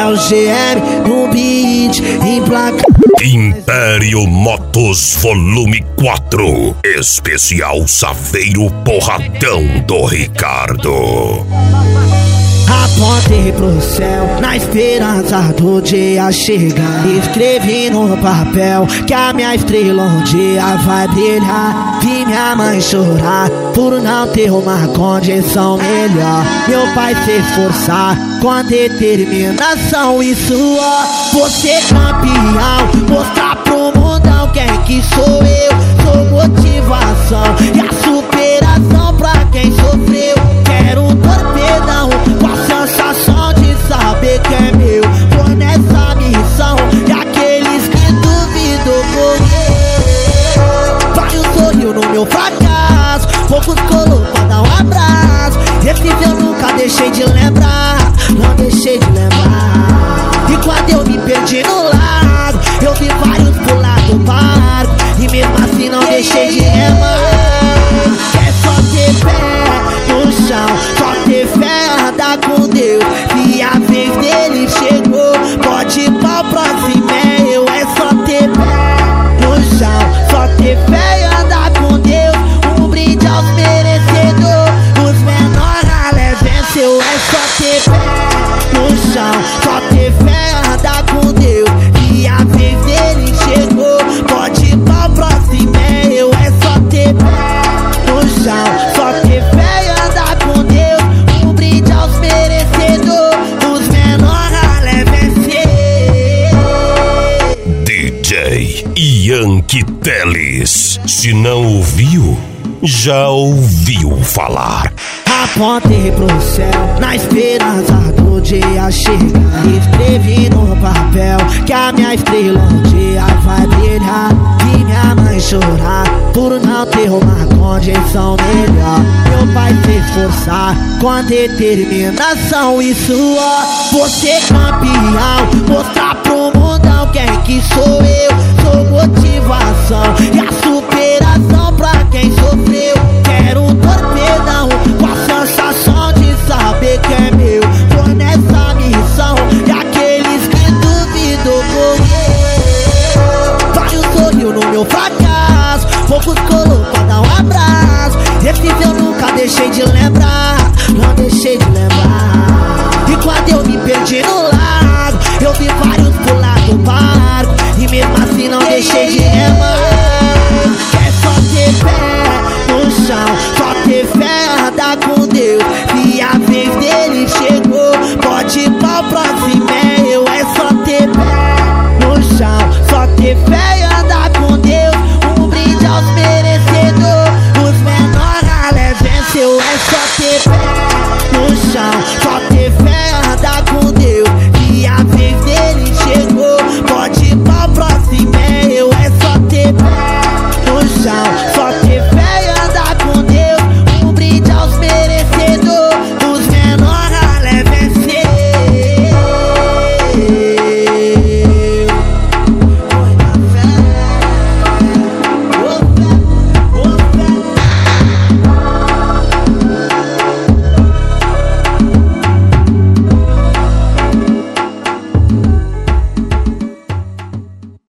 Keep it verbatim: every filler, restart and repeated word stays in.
o G M no beat, emplaca. Império Motos Volume quatro, especial Saveiro Porradão do Ricardo. Apontei pro céu na esperança do dia chegar. Escrevi no papel que a minha estrela um dia vai brilhar. Vi minha mãe chorar por não ter uma condição melhor. Meu pai se esforçar com determinação e suor. Você campeão, mostrar pro mundão quem que sou eu. Sou motivação e a superação pra quem sofreu. Quero um torpedão com a sensação de saber que é meu. Tô nessa missão e aqueles que duvidam morrer. Vários sorriu no meu fracasso, poucos colou pra dar um abraço. Esses eu nunca deixei de lembrar, não deixei de lembrar. E quando eu me perdi no lago, eu vi vários pular do barco, e mesmo assim não deixei de remar. É só ter fé no chão, só ter fé, andar com Deus. E a vez dele chegou, pode ir pra próxima, é eu. É só ter fé no chão, só ter fé e andar com Deus. Um brinde aos merecedores, os menores ralé venceu. É só ter fé no chão, só ter fé, andar com Deus. E a vez dele chegou, pode ir pra próxima, é eu. É só ter fé no chão, só ter fé e andar com Deus. Um brinde aos merecedores, os menores ralé vencer. D J Yankee Teles, se não ouviu, já ouviu falar. Apontei pro céu na esperança do dia chegar. Escrevi no papel que a minha estrela um dia vai brilhar. Vi minha mãe chorar por não ter uma condição melhor. Meu pai se esforçar com determinação e suor. Você campeão, mostrar pro mundão quem que sou eu. Sou motivação e a superação pra quem sofreu. Quero um torpedão com a sensação de saber que é meu. Tô nessa missão e aqueles que duvidam morrer. Vários sorriu no meu fracasso, poucos colou pra dar um abraço. Esses eu nunca deixei de lembrar,